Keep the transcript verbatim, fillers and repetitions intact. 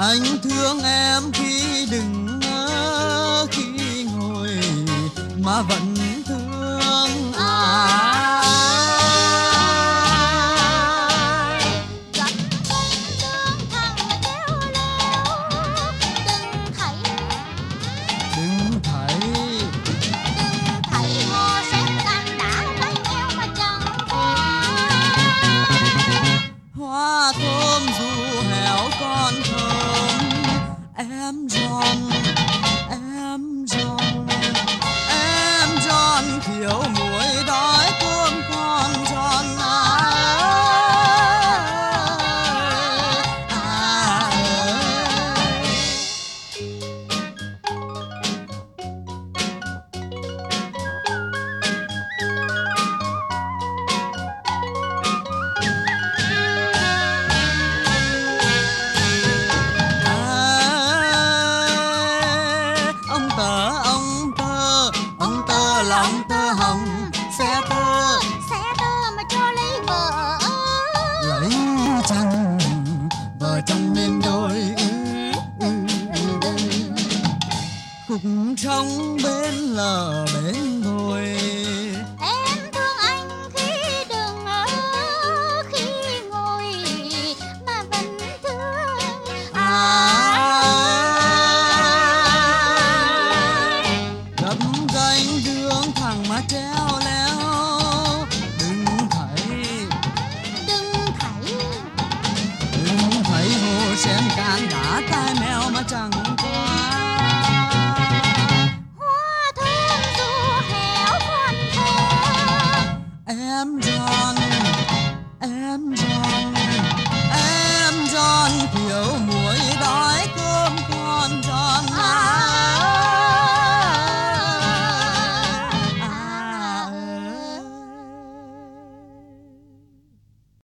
Anh thương em khi đứng ở khi ngồi mà vẫn thương ai. Gặp con đường thẳng treo leo, đừng thấy Đừng thấy đừng thấy họ sẽ cắn đá tay eo mà chẳng qua. hoa thơm dù héo còn thơm, em giòn em giòn em giòn thiếu muối đói cơm còn giòn ai ai. Ông tơ ông tơ ông tơ lòng tơ hồng xe tơ Sẽ tơ mà cho lấy vợ, lấy chồng vợ chồng nên đôi. Khúc trống bên lờ bên đồi. em thương anh khi đứng ở khi ngồi mà vẫn thương ai. Gấp gánh đường thẳng mà treo leo, đừng thấy Đừng thấy đừng thấy hồ sen cạn đá tai mèo mà chẳng